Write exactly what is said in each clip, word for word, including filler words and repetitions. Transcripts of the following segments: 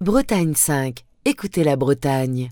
Bretagne cinq, écoutez la Bretagne.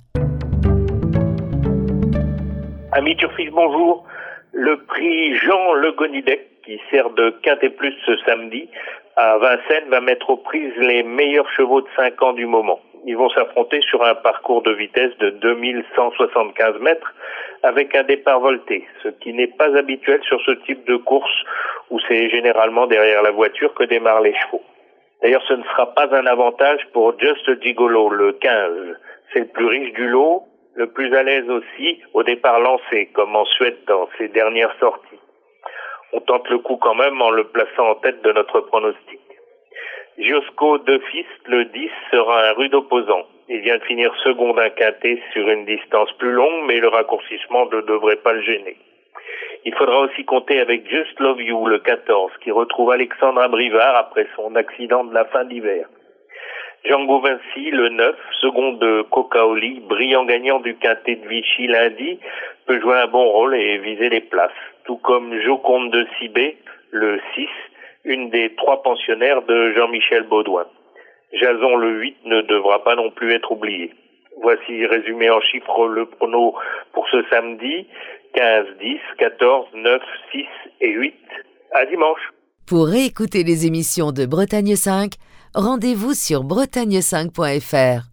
Amis Turfis, bonjour. Le prix Jean Le Gonidec, qui sert de Quintet Plus ce samedi, à Vincennes, va mettre aux prises les meilleurs chevaux de cinq ans du moment. Ils vont s'affronter sur un parcours de vitesse de deux mille cent soixante-quinze mètres avec un départ volté, ce qui n'est pas habituel sur ce type de course où c'est généralement derrière la voiture que démarrent les chevaux. D'ailleurs, ce ne sera pas un avantage pour Just Gigolo, le quinze. C'est le plus riche du lot, le plus à l'aise aussi au départ lancé, comme en Suède dans ses dernières sorties. On tente le coup quand même en le plaçant en tête de notre pronostic. Giosco de Fils, le dix, sera un rude opposant. Il vient de finir second d'un quintet sur une distance plus longue, mais le raccourcissement ne devrait pas le gêner. Il faudra aussi compter avec Just Love You, le quatorze, qui retrouve Alexandra Brivard après son accident de la fin d'hiver. Django Vinci, le neuf, second de Cocaoli, brillant gagnant du quintet de Vichy lundi, peut jouer un bon rôle et viser les places. Tout comme Joconde de Cibé, le six, une des trois pensionnaires de Jean-Michel Baudouin. Jason, le huit, ne devra pas non plus être oublié. Voici résumé en chiffres le prono pour ce samedi, quinze, dix, quatorze, neuf, six et huit. À dimanche. Pour réécouter les émissions de Bretagne cinq, rendez-vous sur bretagne cinq point f r.